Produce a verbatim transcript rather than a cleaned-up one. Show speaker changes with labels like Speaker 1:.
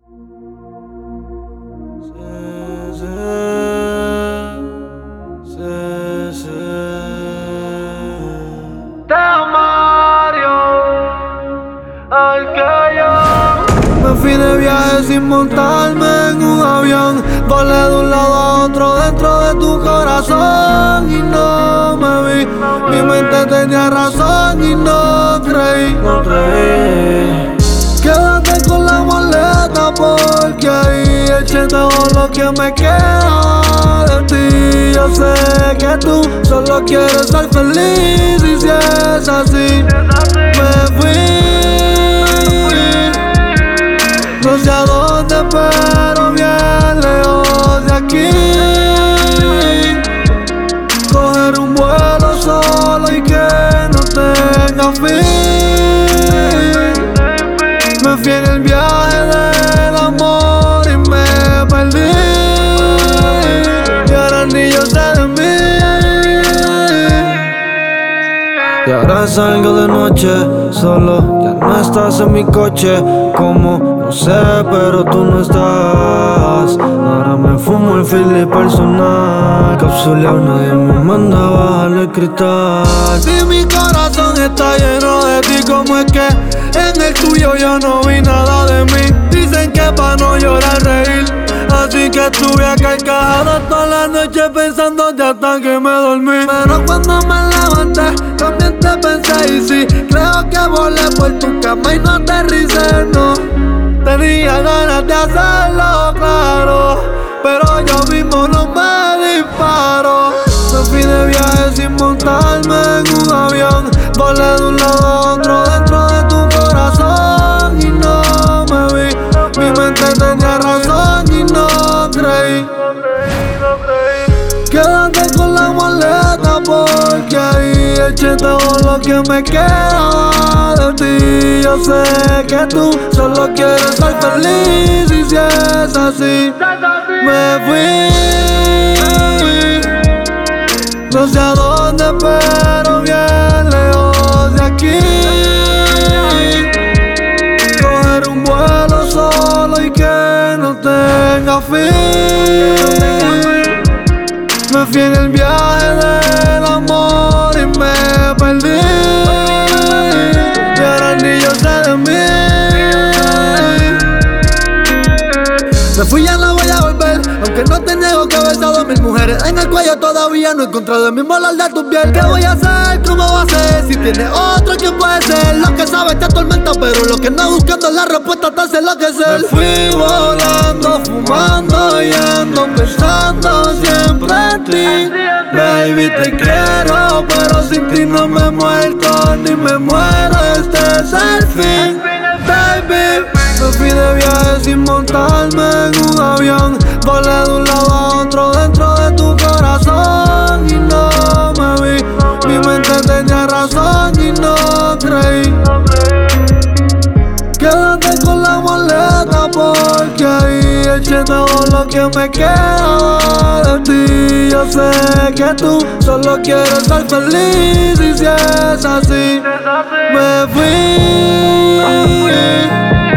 Speaker 1: Me fui de viaje sin montarme en un avión. Volé de un lado a otro dentro de tu corazón y no me vi. Mi mente tenía razón y no creí, no creí. Quédate con la maleta porque ahí eché todo lo que me queda de ti. Yo sé que tú solo quieres ser feliz y si es así, me fui. No sé a dónde, pero bien lejos de aquí. Coger un vuelo solo y que no tenga fin. Me fui en el viaje del amor y me perdí. Y ahora ni yo sé de mí. Y ahora salgo de noche solo, ya no estás en mi coche. Como no sé, pero tú no estás. Ahora me fumo el feeling personal. Capsuleado, nadie me manda a bajarle el cristal. Si mi corazón está lleno de ti, como es que en el tuyo yo no vi nada de mí. Dicen que pa' no llorar reír, así que estuve acá encajada toda la noche pensándote hasta que me dormí. Pero cuando me levanté también te pensé y sí, creo que volé por tu cama y no aterricé, no. Tenía ganas de hacerlo, claro, pero yo mismo no me disparo. Me fui de viaje sin montarme en un avión. Volé de un lado a otro dentro de tu corazón y no me vi. Mi mente tenía razón y no creí. Quédate con la maleta porque ahí eché todo lo que me queda de ti. Yo sé que tú solo quieres ser feliz y si es así, me fui. No sé a dónde, pero bien lejos de aquí. Coger un vuelo solo y que no tenga fin. Me fui en el viaje del amor y me perdí. Y ahora ni yo sé de mí. Me fui, ya no voy a volver, aunque no te niego que he besado a mil mujeres. En el cuello todavía no he encontrado el mismo olor de tu piel. ¿Qué voy a hacer? ¿Cómo va a ser? Si tiene otro, ¿quién puede ser? Lo que sabes te atormenta, pero lo que no buscando la respuesta te hace enloquecer. Me fui volando, fumando y ando pensando siempre en ti. Baby, te quiero, pero sin ti no me he muerto ni me muero. Este es el fin, baby. Me fui de viaje sin montarme en un avión. Volé de un lado a otro dentro de tu corazón y no me vi. Mi mente tenía razón y no creí. Quédate con la maleta porque ahí eché todo lo que me queda de ti. Yo sé que tú solo quieres ser feliz y si es así, me fui.